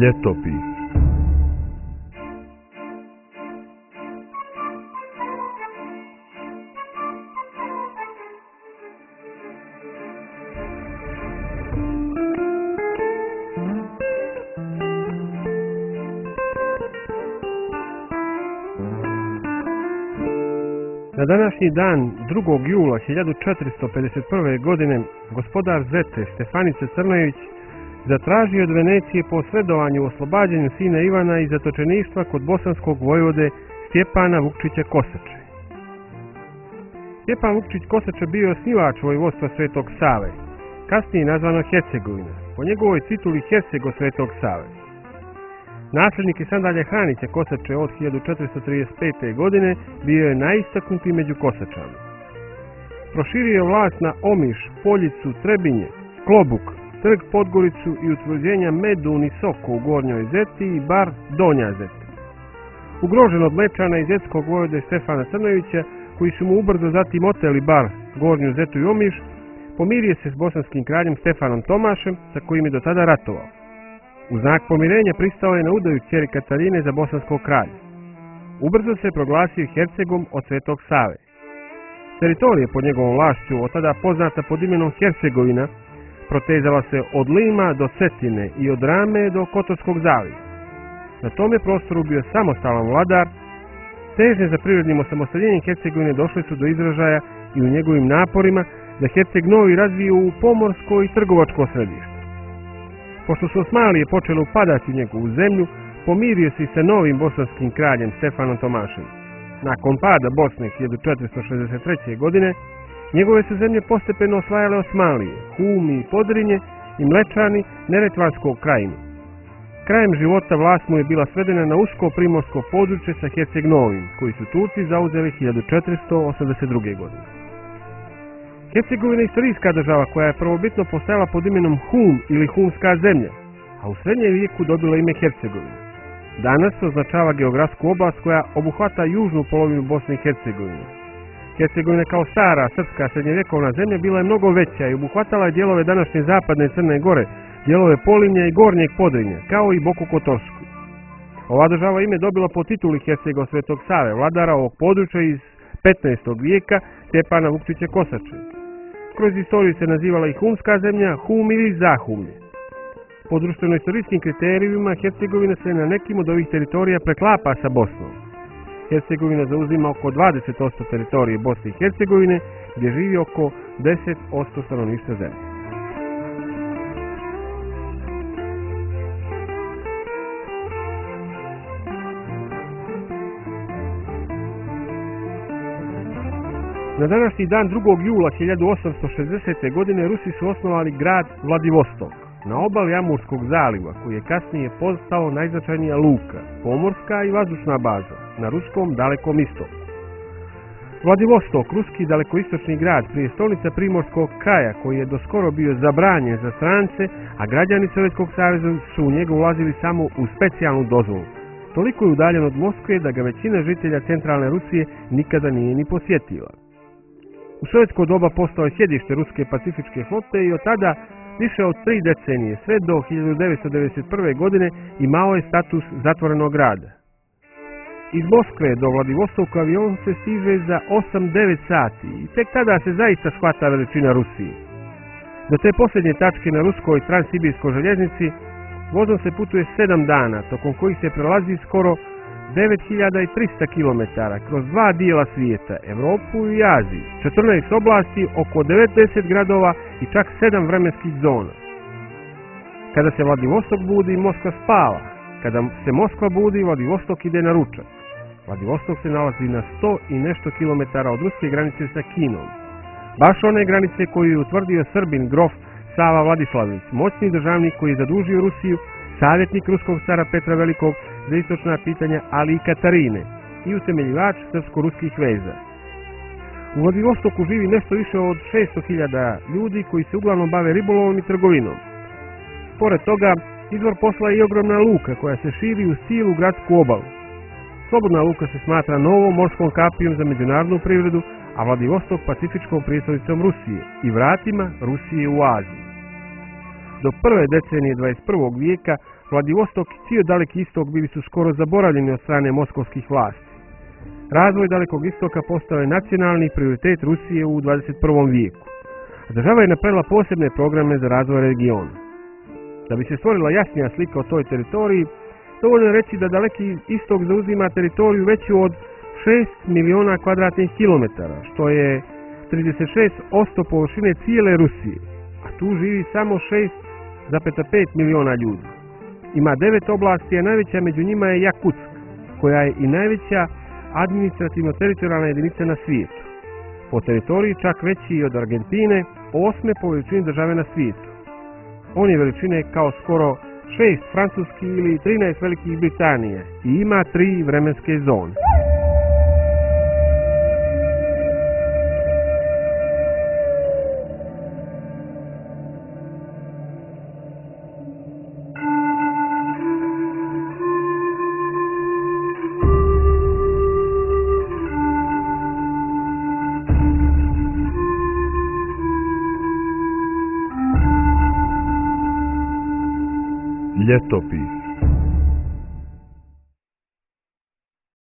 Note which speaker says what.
Speaker 1: Ljetopis. Na današnji dan, 2. jula 1451. godine, gospodar Zete Stefanice Crnojević zatražio od Venecije posredovanju u oslobađanju sina Ivana iz zatočeništva kod bosanskog vojvode Stjepana Vukčića Kosače. Stjepan Vukčić Kosače bio je osnivač vojvodstva Svetog Save, kasnije nazvano Hercegovina, po njegovoj tituli Herceg od Svetog Save. Nasljednik Sandalja Hanića Kosače od 1435. godine bio je najistaknutiji među Kosačama. Proširio je vlast na Omiš, Poljicu, Trebinje, Klobuk, Trg, Podgoricu i utvrđenja Medun i Soko u Gornjoj Zeti i Bar Donja Zeta. Ugrožen od Mlečana i zetskog vojvode Stefana Crnojevića, koji su mu ubrzo zatim oteli Bar, Gornju Zetu i Omiš, pomirio se s bosanskim kraljem Stefanom Tomašem, sa kojim je do tada ratovao. U znak pomirenja pristao je na udaju kćeri Kataline za bosanskog kralja. Ubrzo se proglasio Hercegom od Svetog Save. Teritorija pod njegovom vlašću, od tada poznata pod imenom Hercegovina, protezala se od Lima do Cetine i od Rame do Kotorskog zaliva. Na tome prostoru bio samostalan vladar. Težnje za prirodnim osamostaljenjem Hercegovine došle su do izražaja i u njegovim naporima da Herceg Novi razvije u pomorsko i trgovačko središte. Pošto su Osmanlije počele upadati u njegovu zemlju, pomirio se i sa novim bosanskim kraljem Stefanom Tomašem. Nakon pada Bosne 1463. godine, njegove su zemlje postepeno osvajale Osmanlije, Humi, Podrinje i Mlečani Neretvanskog krajinu. Krajem života vlast mu je bila svedena na usko primorsko područje sa Herceg Novim, koji su Turci zauzeli 1482. godine. Hercegovina je istorijska država koja je prvobitno postojala pod imenom Hum ili Humska zemlja, a u srednjem vijeku dobila ime Hercegovina. Danas se označava geografsku oblast koja obuhvata južnu polovinu Bosne i Hercegovine. Hercegovina kao stara srpska srednjevjekovna zemlja bila je mnogo veća i obuhvatala je dijelove današnje zapadne Crne Gore, dijelove Polimnja i Gornjeg Podrinja, kao i Boku Kotorsku. Ova država ime dobila po tituli Hercega od Svetog Save, vladara ovog područja iz 15. vijeka Stjepana Vukčića Kosače. Kroz istoriju se nazivala i Humska zemlja, Hum ili Zahumlje. Po društveno-istorijskim kriterijima Hercegovina se na nekim od ovih teritorija preklapa sa Bosnom. Hercegovina zauzima oko 20% teritorije Bosne i Hercegovine, gdje živi oko 10% stanovništva zemlje. Na današnji dan 2. jula 1860. godine Rusi su osnovali grad Vladivostok na obali Amurskog zaliva, koji je kasnije postao najznačajnija luka, pomorska i vazdušna baza na ruskom Dalekom istoku. Vladivostok, ruski dalekoistočni grad, prijestolnica primorskog kraja koji je doskoro bio zabranjen za strance, a građani Sovjetskog saveza su u njega ulazili samo u specijalnu dozvolu. Toliko je udaljen od Moskve da ga većina žitelja centralne Rusije nikada nije ni posjetila. U sovjetsko doba postao je sjedište ruske pacifičke flote i od tada više od 3 decenije, sve do 1991. godine, imao je status zatvorenog grada. Iz Moskve do Vladivostoka avion se stiže za 8-9 sati i tek tada se zaista shvata veličina Rusije. Do te posljednje tačke na ruskoj transsibirskoj željeznici vozom se putuje 7 dana, tokom kojih se prelazi skoro 9300 km kroz 2 dijela svijeta, Europu i Aziju, 14 oblasti, oko 90 gradova i čak 7 vremenskih zona. Kada se Vladivostok budi, Moskva spava. Kada se Moskva budi, Vladivostok ide na ručak. Vladivostok se nalazi na 100 i nešto kilometara od ruske granice sa Kinom. Baš one granice koju je utvrdio Srbin grof Sava Vladislavić, moćni državnik koji je zadužio Rusiju, savjetnik ruskog cara Petra Velikog za istočna pitanja, ali i Katarine, i utemeljivač srpsko-ruskih veza. U Vladivostoku živi nešto više od 600.000 ljudi koji se uglavnom bave ribolovom i trgovinom. Pored toga, izvor posla je i ogromna luka koja se širi u cijelu gradsku obalu. Slobodna luka se smatra novom morskom kapijom za međunarodnu privredu, a Vladivostok pacifičkom prijestolicom Rusije i vratima Rusije u Aziji. Do prve decenije 21. vijeka Vladivostok i cijel Daleki istok bili su skoro zaboravljeni od strane moskovskih vlasti. Razvoj Dalekog istoka postao je nacionalni prioritet Rusije u 21. vijeku. Država je napravila posebne programe za razvoj regiona. Da bi se stvorila jasnija slika o toj teritoriji, dovoljno je reći da Daleki istok zauzima teritoriju veću od 6 miliona kvadratnih kilometara, što je 36% površine cijele Rusije, a tu živi samo 6,5 miliona ljudi. Ima 9 oblasti, a najveća među njima je Jakutsk, koja je i najveća administrativno-teritorijalna jedinica na svijetu. Po teritoriji čak veći i od Argentine, 8. po veličini države na svijetu. On je veličine kao skoro 6 Francuskih ili 13 Velikih Britanije i ima 3 vremenske zone.
Speaker 2: Ljetopis.